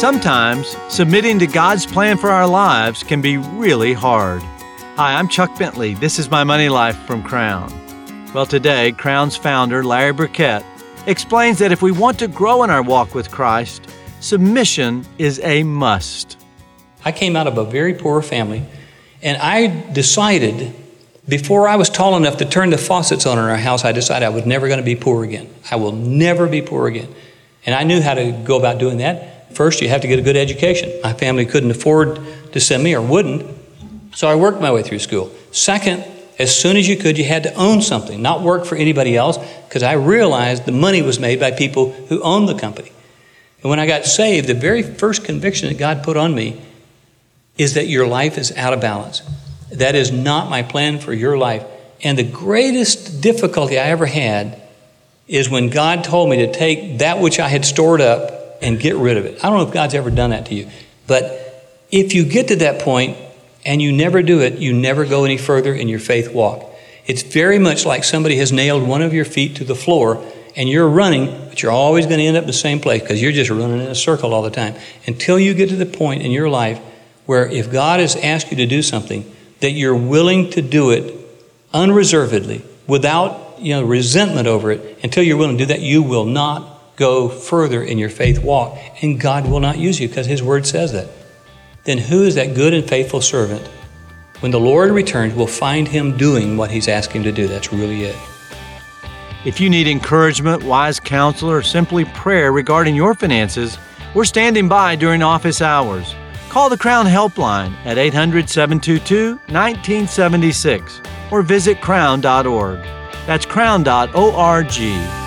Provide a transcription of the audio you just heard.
Sometimes, submitting to God's plan for our lives can be really hard. Hi, I'm Chuck Bentley. This is My Money Life from Crown. Well, today, Crown's founder, Larry Burkett, explains that if we want to grow in our walk with Christ, submission is a must. I came out of a very poor family, and I decided, before I was tall enough to turn the faucets on in our house, I decided I was never going to be poor again. I will never be poor again. And I knew how to go about doing that. First, you have to get a good education. My family couldn't afford to send me, or wouldn't, so I worked my way through school. Second, as soon as you could, you had to own something, not work for anybody else, because I realized the money was made by people who owned the company. And when I got saved, the very first conviction that God put on me is that your life is out of balance. That is not my plan for your life. And the greatest difficulty I ever had is when God told me to take that which I had stored up and get rid of it. I don't know if God's ever done that to you, but if you get to that point and you never do it, you never go any further in your faith walk. It's very much like somebody has nailed one of your feet to the floor and you're running, but you're always going to end up in the same place because you're just running in a circle all the time until you get to the point in your life where if God has asked you to do something, that you're willing to do it unreservedly, without resentment over it. Until you're willing to do that, you will not go further in your faith walk, and God will not use you because His Word says that. Then who is that good and faithful servant? When the Lord returns, we'll find him doing what He's asked him to do. That's really it. If you need encouragement, wise counsel, or simply prayer regarding your finances, we're standing by during office hours. Call the Crown Helpline at 800-722-1976 or visit crown.org. That's crown.org.